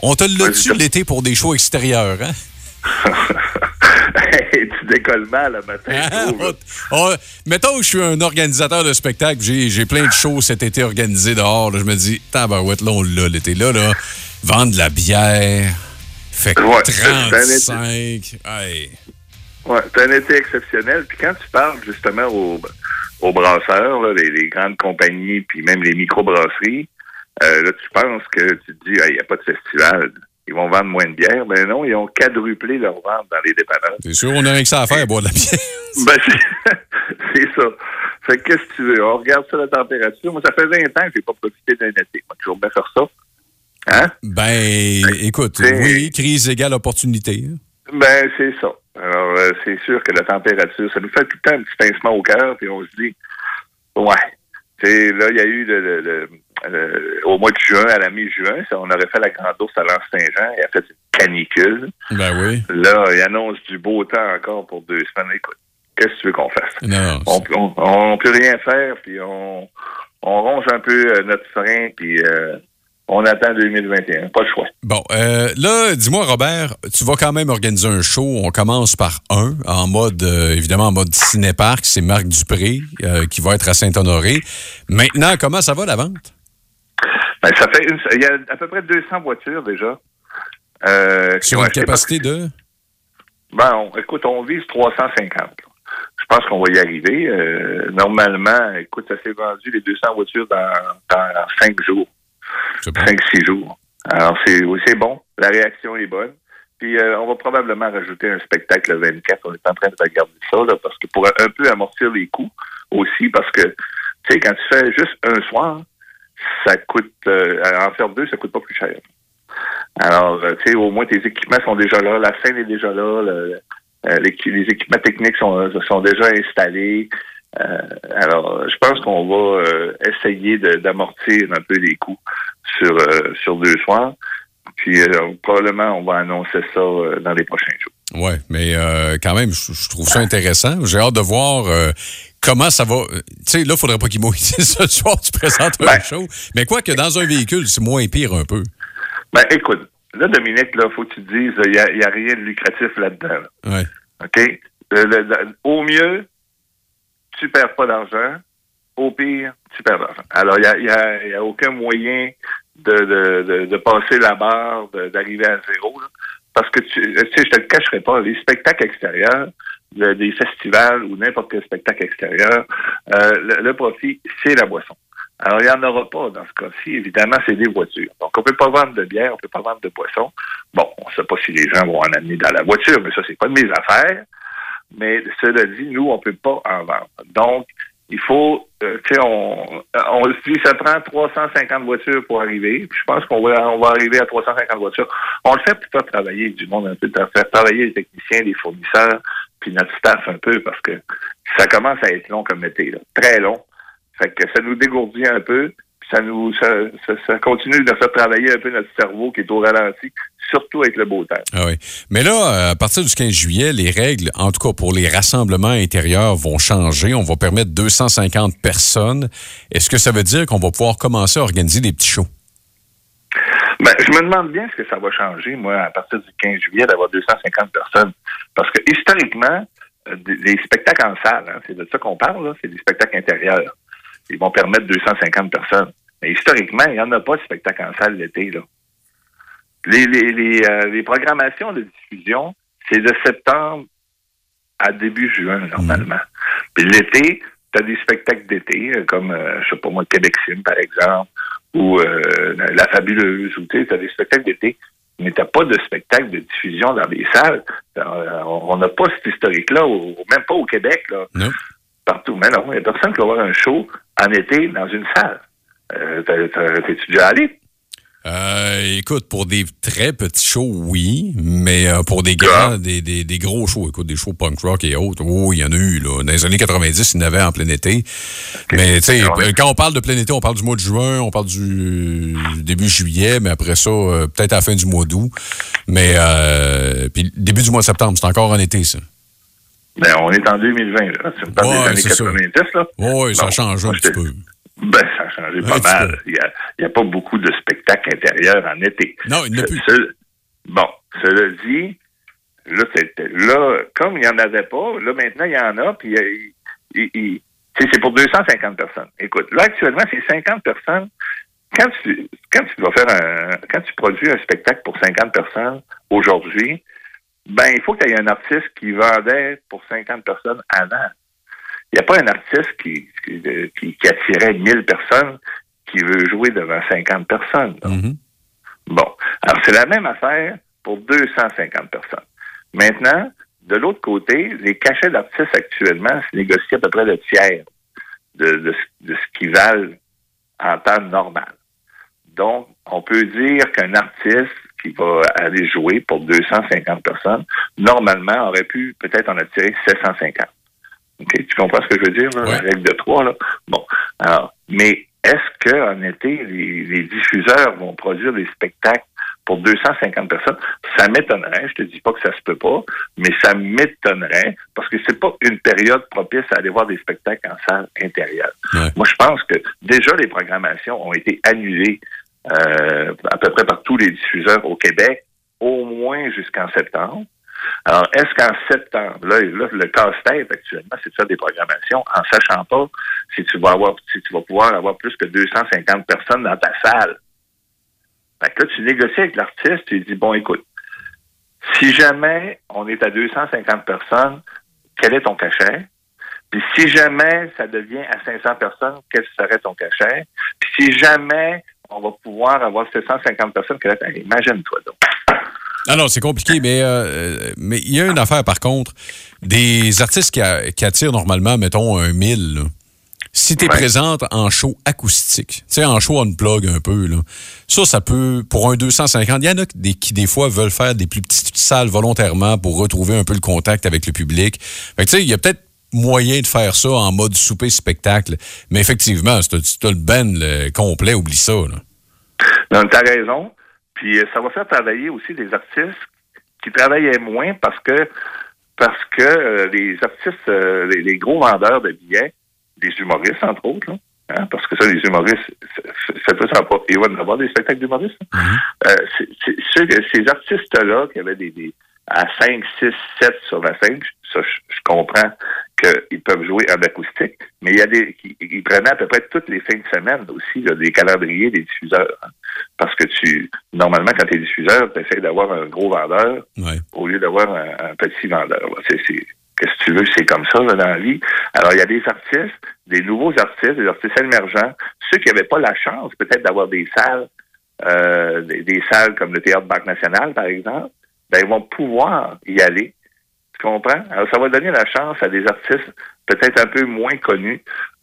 On te l'a dessus l'été pour des shows extérieurs, hein? Tu décolles mal le matin. Mettons que je suis un organisateur de spectacle, j'ai plein de shows cet été organisés dehors. Là, je me dis, tabarouette, là, on l'a l'été. Là, vendre de la bière, fait 35. Hey. Ouais, c'est un été exceptionnel. Puis quand tu parles justement aux brasseurs, là, les grandes compagnies, puis même les microbrasseries, là, tu penses que tu te dis, il n'y a pas de festival. Ils vont vendre moins de bière. Ben non, ils ont quadruplé leur vente dans les dépanneurs. C'est sûr, on n'a rien que ça à faire, boire de la bière. Ben, c'est ça. Fait que qu'est-ce que tu veux? On regarde ça, la température. Moi, ça fait 20 ans que j'ai pas profité d'un été. Moi, toujours bien faire ça. Hein? Écoute, oui, crise égale opportunité. Hein? Ben, c'est ça. Alors, c'est sûr que la température, ça nous fait tout le temps un petit pincement au cœur, puis on se dit, ouais. T'sais, là, il y a eu au mois de juin, à la mi-juin, on aurait fait la grande ours à l'Anse-Saint-Jean, il a fait une canicule. Ben oui. Là, il annonce du beau temps encore pour 2 semaines. Écoute, qu'est-ce que tu veux qu'on fasse? Non. On peut rien faire, puis on ronge un peu notre frein, puis on attend 2021. Pas le choix. Bon, là, dis-moi, Robert, tu vas quand même organiser un show. On commence par en mode, évidemment, en mode ciné-parc. C'est Marc Dupré qui va être à Saint-Honoré. Maintenant, comment ça va, la vente? Ben, il y a à peu près 200 voitures déjà. Sur une capacité de? Ben, écoute, on vise 350. Je pense qu'on va y arriver. Normalement, écoute, ça s'est vendu les 200 voitures dans 5 jours. 5-6 jours. Alors, c'est bon. La réaction est bonne. Puis, on va probablement rajouter un spectacle le 24. On est en train de regarder ça, là, parce que pour un peu amortir les coûts aussi, parce que, tu sais, quand tu fais juste un soir, ça coûte, en faire 2, ça coûte pas plus cher. Alors, tu sais, au moins, tes équipements sont déjà là, la scène est déjà là, les équipements techniques sont déjà installés. Alors, je pense qu'on va essayer d'amortir un peu les coûts sur 2 soirs. Puis, probablement, on va annoncer ça dans les prochains jours. Oui, mais quand même, je trouve ça intéressant. J'ai hâte de voir comment ça va. Tu sais, là, il ne faudrait pas qu'il mouille. Ce soir, tu présentes un show. Mais quoi que dans un véhicule, c'est moins pire un peu. Ben, écoute, là, Dominique, là, faut que tu te dises, il n'y a rien de lucratif là-dedans. Là. Oui. OK? Au mieux, tu perds pas d'argent. Au pire, tu perds d'argent. Alors, il y a aucun moyen de passer la barre, d'arriver à zéro. Là. Parce que, tu sais, je te le cacherai pas, les spectacles extérieurs, des festivals ou n'importe quel spectacle extérieur, le profit, c'est la boisson. Alors, il n'y en aura pas dans ce cas-ci. Évidemment, c'est des voitures. Donc, on peut pas vendre de bière, on peut pas vendre de boisson. Bon, on ne sait pas si les gens vont en amener dans la voiture, mais ça, c'est pas de mes affaires. Mais cela dit, nous, on peut pas en vendre. Donc, il faut, tu sais, on se dit, ça prend 350 voitures pour arriver. Puis je pense qu'on va arriver à 350 voitures. On le fait pour faire travailler du monde un peu, pour faire travailler les techniciens, les fournisseurs, puis notre staff un peu, parce que ça commence à être long comme été, là. Très long. Fait que ça nous dégourdit un peu, puis ça continue de faire travailler un peu notre cerveau qui est au ralenti, surtout avec le beau temps. Ah oui. Mais là, à partir du 15 juillet, les règles, en tout cas pour les rassemblements intérieurs, vont changer. On va permettre 250 personnes. Est-ce que ça veut dire qu'on va pouvoir commencer à organiser des petits shows? Ben, je me demande bien ce que ça va changer, moi, à partir du 15 juillet, d'avoir 250 personnes. Parce que, historiquement, les spectacles en salle, hein, c'est de ça qu'on parle, là, c'est des spectacles intérieurs. Ils vont permettre 250 personnes. Mais historiquement, il n'y en a pas de spectacle en salle l'été, là. Les programmations de diffusion, c'est de septembre à début juin, normalement. Puis l'été, tu as des spectacles d'été, comme, je sais pas moi, Québec Sim, par exemple, ou La Fabuleuse, ou tu as des spectacles d'été, mais tu n'as pas de spectacle de diffusion dans les salles. On n'a pas cet historique-là, même pas au Québec, là. Non. Partout. Mais non, il n'y a personne qui va voir un show en été dans une salle. T'es-tu déjà allé? Écoute, pour des très petits shows, oui, mais pour des grands, des gros shows, écoute, des shows punk rock et autres, il y en a eu, là. Dans les années 90, il y en avait en plein été. Okay. Mais, tu sais, quand on parle de plein été, on parle du mois de juin, on parle du début juillet, mais après ça, peut-être à la fin du mois d'août. Mais, puis début du mois de septembre, c'est encore en été, ça. Ben, on est en 2020, là. Tu me parles des années 90, là? Oui, ça change un petit peu. Ben, ça a changé pas mal. Il y a pas beaucoup de spectacles intérieurs en été. Non, il n'y en a plus. Bon, cela dit, là, comme il n'y en avait pas, là, maintenant, il y en a, puis c'est pour 250 personnes. Écoute, là, actuellement, c'est 50 personnes. Quand tu produis un spectacle pour 50 personnes aujourd'hui, ben, il faut que tu aies un artiste qui vendait pour 50 personnes avant. Il n'y a pas un artiste qui attirait 1000 personnes qui veut jouer devant 50 personnes. Mm-hmm. Bon. Alors, c'est la même affaire pour 250 personnes. Maintenant, de l'autre côté, les cachets d'artistes actuellement se négocient à peu près le tiers de ce qu'ils valent en temps normal. Donc, on peut dire qu'un artiste qui va aller jouer pour 250 personnes, normalement, aurait pu peut-être en attirer 750. Okay, tu comprends ce que je veux dire, là, la règle de 3, là? Bon. Alors, mais est-ce qu'en été, les diffuseurs vont produire des spectacles pour 250 personnes? Ça m'étonnerait, je te dis pas que ça se peut pas, mais ça m'étonnerait, parce que c'est pas une période propice à aller voir des spectacles en salle intérieure. Ouais. Moi, je pense que déjà les programmations ont été annulées à peu près par tous les diffuseurs au Québec, au moins jusqu'en septembre. Alors, est-ce qu'en septembre, là, le casse-tête actuellement, c'est de faire des programmations en sachant pas si tu vas pouvoir avoir plus que 250 personnes dans ta salle. Fait que là, tu négocies avec l'artiste, tu lui dis, bon, écoute, si jamais on est à 250 personnes, quel est ton cachet? Puis si jamais ça devient à 500 personnes, quel serait ton cachet? Puis si jamais on va pouvoir avoir 750 personnes, imagine-toi donc. Ah non, c'est compliqué, mais il y a une affaire, par contre, des artistes qui attirent normalement, mettons, 1000, là. Si tu es présente en show acoustique, tu sais, en show unplug un peu, là, ça peut, pour un 250, il y en a qui, des fois, veulent faire des plus petites salles volontairement pour retrouver un peu le contact avec le public. Fait que, tu sais, il y a peut-être moyen de faire ça en mode souper-spectacle, mais effectivement, si t'as le band complet, oublie ça, là. Non, t'as raison. Puis ça va faire travailler aussi des artistes qui travaillaient moins parce que les artistes, les gros vendeurs de billets, des humoristes, entre autres, là, hein, parce que ça, les humoristes, ça peut s'en pas. Ils vont avoir des spectacles d'humoristes. Mm-hmm. Ces artistes-là qui avaient des à 5, 6, 7 sur la scène, ça, je comprends qu'ils peuvent jouer en acoustique, mais il y a ils prenaient à peu près toutes les fins de semaine aussi, là, des calendriers des diffuseurs. Hein, parce que normalement, quand tu es diffuseur, tu essaies d'avoir un gros vendeur au lieu d'avoir un petit vendeur. Qu'est-ce que tu veux, c'est comme ça là, dans la vie. Alors, il y a des artistes, des nouveaux artistes, des artistes émergents, ceux qui n'avaient pas la chance peut-être d'avoir des salles, des salles comme le Théâtre Banque Nationale, par exemple, ben ils vont pouvoir y aller. Tu comprends? Alors, ça va donner la chance à des artistes peut-être un peu moins connus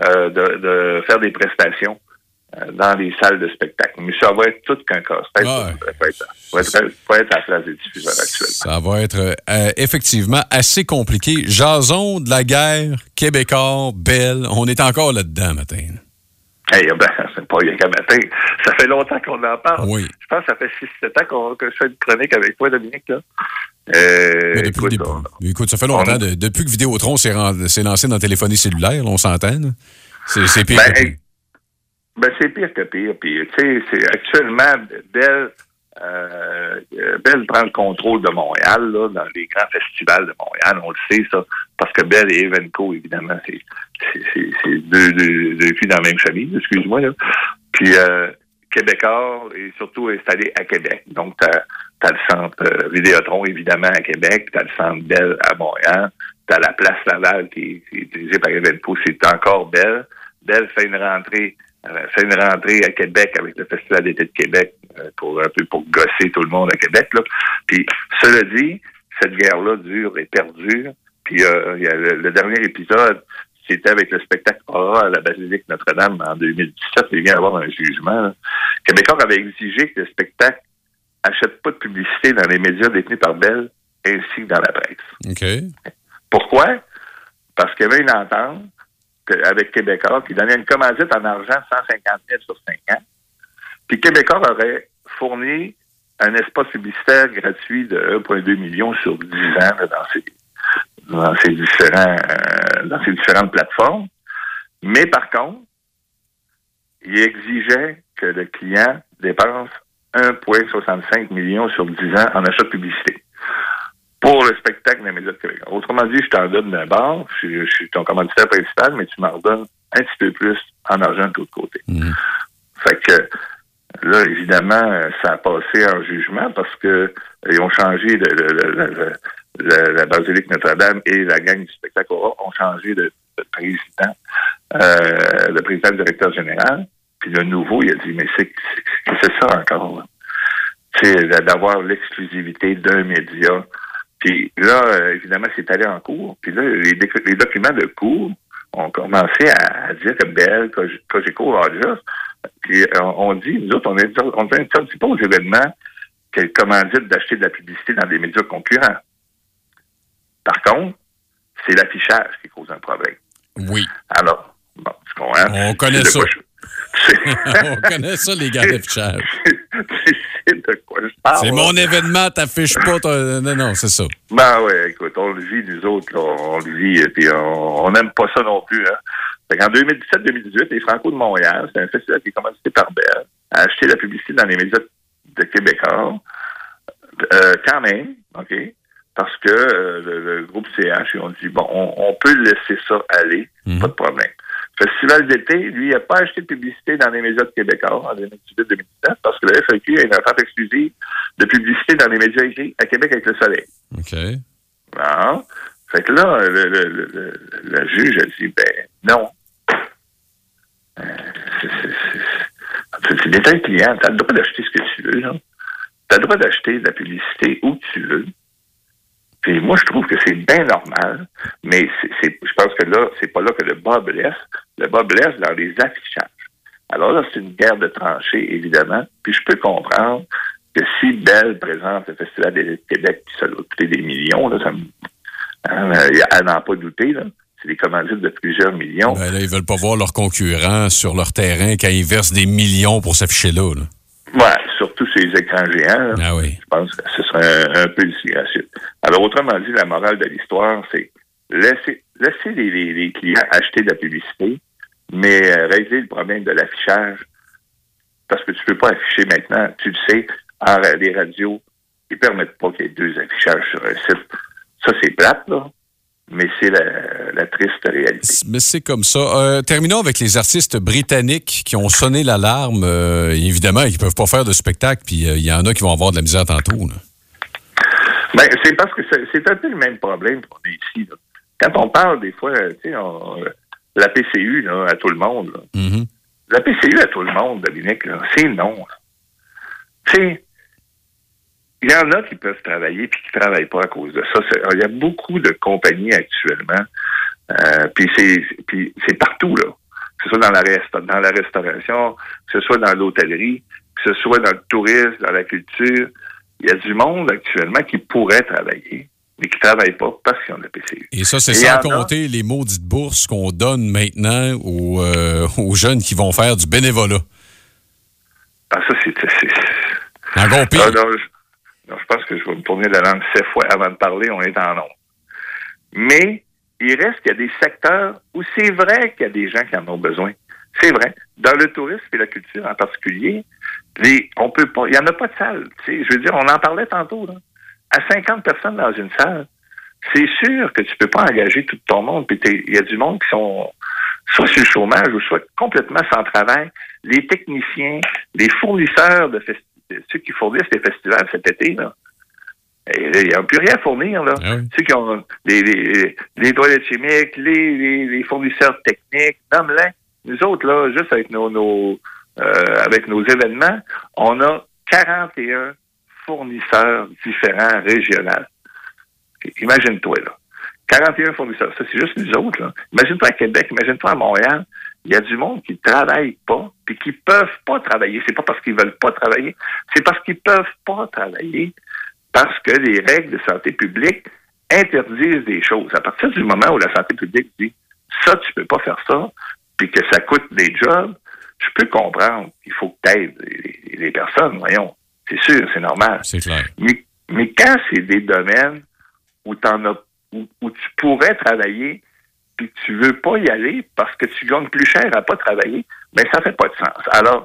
de faire des prestations dans les salles de spectacle. Mais ça va être tout qu'un casse-tête. Ça va être à la place des diffuseurs actuellement. Ça va être effectivement assez compliqué. Jason de la guerre, Québécois, Belle, on est encore là-dedans matin. Hey, ben, c'est pas rien qu'à matin. Ça fait longtemps qu'on en parle. Oui. Je pense que ça fait 6-7 ans que je fais une chronique avec toi, Dominique. Là. Écoute, ça fait longtemps. Depuis que Vidéotron s'est lancé dans la téléphonie cellulaire, là, on s'entend. Là. C'est pire que pire. Ben, c'est pire que pire. Puis, tu sais, actuellement, Belle prend le contrôle de Montréal, là, dans les grands festivals de Montréal. On le sait, ça. Parce que Belle et Evenco, évidemment, c'est deux filles dans la même famille, excuse-moi, là. Puis, Québécois est surtout installé à Québec. Donc, t'as le centre Vidéotron, évidemment, à Québec. T'as le centre Belle à Montréal. T'as la place Laval qui est dirigée par Evenco. C'est encore Belle. Belle fait une rentrée à Québec avec le Festival d'été de Québec pour gosser tout le monde à Québec. Là. Puis, cela dit, cette guerre-là dure et perdure. Puis, il y a le dernier épisode, c'était avec le spectacle Aura à la Basilique Notre-Dame en 2017. Il vient d'avoir un jugement. Là. Québécois avait exigé que le spectacle achète pas de publicité dans les médias détenus par Belle ainsi que dans la presse. OK. Pourquoi? Parce qu'il y avait une entente avec Québécois qui donnait une commandite en argent de 150 000 sur 5 ans. Puis Québécois aurait fourni un espace publicitaire gratuit de 1,2 million sur 10 ans là, dans ces différentes plateformes. Mais par contre, il exigeait que le client dépense 1,65 million sur 10 ans en achat de publicité pour le spectacle des médias de Québec. Autrement dit, je t'en donne d'un bord, je suis ton commanditaire principal, mais tu m'en redonnes un petit peu plus en argent de l'autre côté. Fait que là, évidemment, ça a passé en jugement parce que ils ont changé la Basilique Notre-Dame et la gang du spectacle ont changé de président, le président directeur général. Puis le nouveau, il a dit, mais c'est ça encore. Tu sais, d'avoir l'exclusivité d'un média. Puis là, évidemment, c'est allé en cours. Puis là, les documents de cours ont commencé à dire que Bell, Cogeco, Rogers, puis on dit, nous autres, on n'interdit pas aux événements qu'elles commanditent d'acheter de la publicité dans des médias concurrents. Par contre, c'est l'affichage qui cause un problème. Oui. Alors, bon, tu comprends? On connaît ça. On connaît ça, les gars d'affichage. C'est de quoi je parle. C'est mon événement, t'affiches pas. Non, c'est ça. Ben oui, écoute, on le vit, nous autres, là, on le vit, puis on n'aime pas ça non plus. Hein. En 2017-2018, les Franco de Montréal, c'est un festival qui est commandité par Bell, a acheté la publicité dans les médias de Québécois, quand même, OK, parce que le groupe CH, ils ont dit, bon, on peut laisser ça aller, pas de problème. Festival d'été, lui, il n'a pas acheté de publicité dans les médias de Québécois en 2018-2019 parce que le FAQ a une offre exclusive de publicité dans les médias écrits à Québec avec le Soleil. OK. Non. Fait que là, le juge a dit, ben non. C'est un client. Tu as le droit d'acheter ce que tu veux. Tu as le droit d'acheter de la publicité où tu veux. Puis moi, je trouve que c'est bien normal, mais je pense que là, c'est pas là que le bas blesse. Le bas blesse dans les affichages. Alors là, c'est une guerre de tranchées, évidemment. Puis je peux comprendre que si Bell présente le Festival de Québec, puis ça doit coûter des millions, là, à n'en pas douter, là. C'est des commandites de plusieurs millions. Ben là, ils veulent pas voir leurs concurrents sur leur terrain quand ils versent des millions pour s'afficher là. Ouais, surtout ces écrans géants. Là, ah oui. Je pense que ce serait un peu disgracieux. Alors, autrement dit, la morale de l'histoire, c'est laisser les clients acheter de la publicité, mais régler le problème de l'affichage, parce que tu peux pas afficher maintenant, tu le sais, les radios, ils permettent pas qu'il y ait deux affichages sur un site. Ça, c'est plate, là. Mais c'est la triste réalité. Mais c'est comme ça. Terminons avec les artistes britanniques qui ont sonné l'alarme. Évidemment, ils ne peuvent pas faire de spectacle, puis il y en a qui vont avoir de la misère tantôt. Là. Ben, c'est parce que c'est un peu le même problème qu'on est ici. Là. Quand on parle des fois, tu sais, la PCU là, à tout le monde. Là. Mm-hmm. La PCU à tout le monde, Dominique, là, c'est non. Tu sais, il y en a qui peuvent travailler puis qui ne travaillent pas à cause de ça. Il y a beaucoup de compagnies actuellement, puis c'est partout, là. Que ce soit dans la restauration, que ce soit dans l'hôtellerie, que ce soit dans le tourisme, dans la culture. Il y a du monde actuellement qui pourrait travailler, mais qui ne travaille pas parce qu'ils ont la PCU. Et ça, c'est sans compter les maudites bourses qu'on donne maintenant aux jeunes qui vont faire du bénévolat. Ah, ça, c'est encore pire. Non, je pense que je vais me tourner la langue 7 fois avant de parler, on est en nombre. Mais il reste qu'il y a des secteurs où c'est vrai qu'il y a des gens qui en ont besoin. C'est vrai. Dans le tourisme et la culture en particulier, on peut pas, il n'y en a pas de salle. Tu sais, je veux dire, on en parlait tantôt, là. À 50 personnes dans une salle, c'est sûr que tu peux pas engager tout ton monde. Puis il y a du monde qui sont soit sur le chômage ou soit complètement sans travail. Les techniciens, les fournisseurs de festivals, ceux qui fournissent les festivals cet été, là, il n'y a plus rien à fournir, là. Ah oui. Ceux qui ont les toilettes chimiques, les fournisseurs techniques, nomme-les. Nous autres, là, juste avec avec nos événements, on a 41 fournisseurs différents régionaux. Imagine-toi, là. 41 fournisseurs. Ça, c'est juste nous autres, là. Imagine-toi à Québec, imagine-toi à Montréal. Il y a du monde qui ne travaille pas puis qui ne peuvent pas travailler. C'est pas parce qu'ils veulent pas travailler, c'est parce qu'ils ne peuvent pas travailler parce que les règles de santé publique interdisent des choses. À partir du moment où la santé publique dit ça, tu peux pas faire ça, puis que ça coûte des jobs, je peux comprendre qu'il faut que tu aides les personnes, voyons. C'est sûr, c'est normal. C'est clair. Mais quand c'est des domaines où tu pourrais travailler, puis que tu veux pas y aller parce que tu gagnes plus cher à pas travailler, ben ça fait pas de sens. Alors,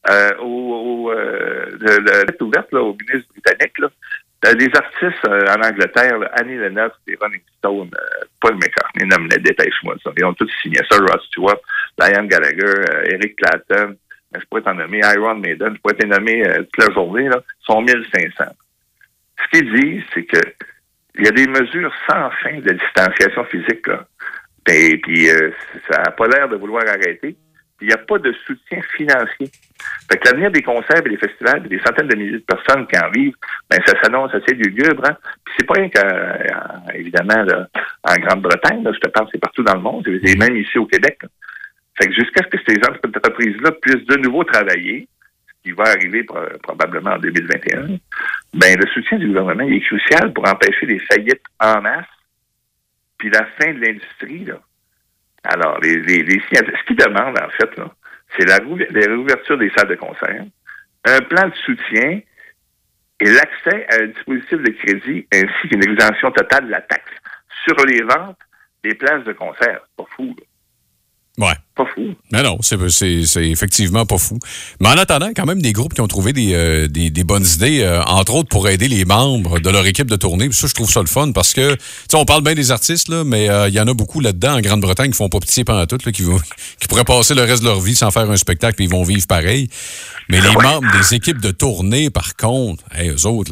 la lettre ouverte là, au ministre britannique, là, des artistes en Angleterre, là, Annie Lennox, des Rolling Stones, Paul McCartney, nomme les dépêche-moi ça. Ils ont tous signé ça, Rod Stewart, Liam Gallagher, Eric Clapton, je pourrais t'en nommer, Iron Maiden, je pourrais t'en nommer toute la journée, là, sont 1500. Ce qu'ils disent, c'est que il y a des mesures sans fin de distanciation physique, là. Puis ça n'a pas l'air de vouloir arrêter. Il n'y a pas de soutien financier. Fait que l'avenir des concerts et des festivals, des centaines de milliers de personnes qui en vivent, ben ça s'annonce assez lugubre. Hein? Puis c'est pas rien évidemment, là, en Grande-Bretagne, là, je te parle, c'est partout dans le monde, et même ici au Québec. Là. Fait que jusqu'à ce que ces entreprises-là puissent de nouveau travailler, ce qui va arriver probablement en 2021, ben le soutien du gouvernement il est crucial pour empêcher les faillites en masse, puis la fin de l'industrie, là. Alors, ce qu'ils demandent, en fait, là, c'est la réouverture des salles de concert, un plan de soutien et l'accès à un dispositif de crédit ainsi qu'une exemption totale de la taxe sur les ventes des places de concert. C'est pas fou, là. Ouais. Pas fou. Mais non, c'est effectivement pas fou. Mais en attendant, quand même des groupes qui ont trouvé des bonnes idées, entre autres pour aider les membres de leur équipe de tournée. Puis ça, je trouve ça le fun parce que, tu sais, on parle bien des artistes, là, mais il y en a beaucoup là-dedans en Grande-Bretagne qui font pas pitié pendant tout, là, qui pourraient passer le reste de leur vie sans faire un spectacle puis ils vont vivre pareil. Mais les membres des équipes de tournée, par contre, eux autres,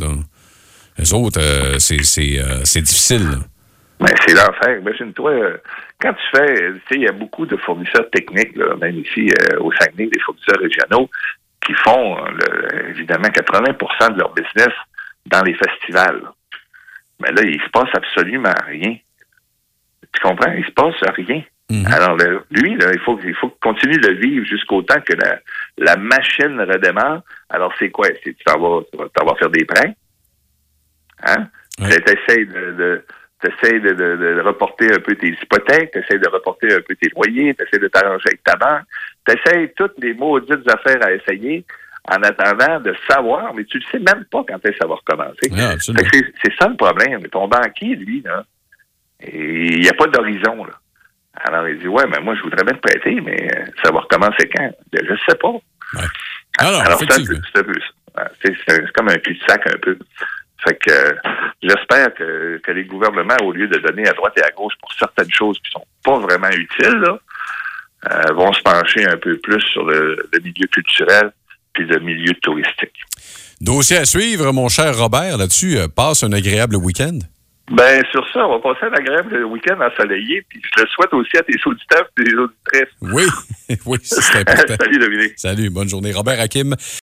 c'est difficile, là. Ben, c'est l'enfer. Imagine-toi, quand tu sais, il y a beaucoup de fournisseurs techniques, là, même ici au Saguenay, des fournisseurs régionaux, qui font, évidemment, 80% de leur business dans les festivals. Mais là, il se passe absolument rien. Tu comprends? Il se passe rien. Mm-hmm. Alors, lui, là, il faut continuer de vivre jusqu'au temps que la machine redémarre. Alors, c'est quoi? C'est tu t'en vas faire des prêts? Hein? Ouais. T'essayes de reporter un peu tes hypothèques, t'essayes de reporter un peu tes loyers, t'essayes de t'arranger avec ta banque, t'essayes toutes les maudites affaires à essayer en attendant de savoir, mais tu ne sais même pas quand est-ce que ça va recommencer. Ouais, c'est ça le problème. Ton banquier, lui, là, il n'y a pas d'horizon, là. Alors, il dit, ouais, mais moi, je voudrais bien te prêter, mais ça va recommencer quand? Je ne sais pas. Ouais. Alors c'est un peu ça. C'est comme un cul-de-sac un peu. Fait que j'espère que les gouvernements, au lieu de donner à droite et à gauche pour certaines choses qui sont pas vraiment utiles, là, vont se pencher un peu plus sur le milieu culturel puis le milieu touristique. Dossier à suivre, mon cher Robert, là-dessus. Passe un agréable week-end. Ben, sur ça, on va passer un agréable week-end ensoleillé, puis je le souhaite aussi à tes auditeurs et tes auditrices. Oui, oui, c'est important. Salut, Dominique. Salut, bonne journée. Robert Hakim.